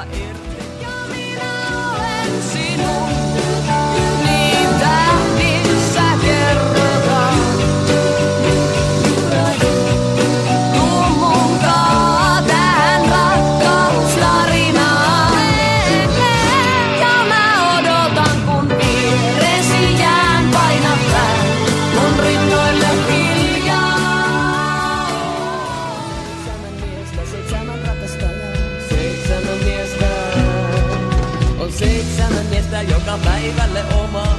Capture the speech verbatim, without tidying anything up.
irti. Ja minä olen sinun, niin tähdissä kerrotaan. Tuu munkaan tähän rakkaustarinaan. Ja mä odotan, kun vieresi jään painat pää mun rinnoille hiljaa. Seitsemän miestä, seitsemän rakastajaa. Seitsemän miestä on seitsemän miestä joka päivälle omaa.